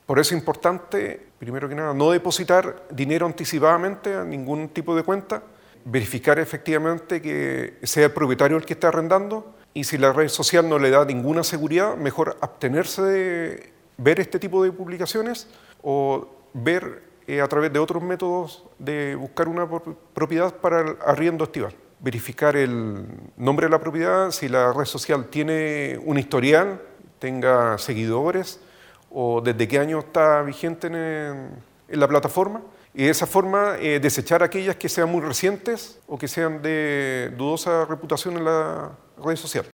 Por eso es importante, primero que nada, no depositar dinero anticipadamente a ningún tipo de cuenta, verificar efectivamente que sea el propietario el que está arrendando, y si la red social no le da ninguna seguridad, mejor abstenerse de ver este tipo de publicaciones o ver a través de otros métodos de buscar una propiedad para el arriendo estival. Verificar el nombre de la propiedad, si la red social tiene un historial, tenga seguidores o desde qué año está vigente en la plataforma. Y de esa forma desechar aquellas que sean muy recientes o que sean de dudosa reputación en la red social.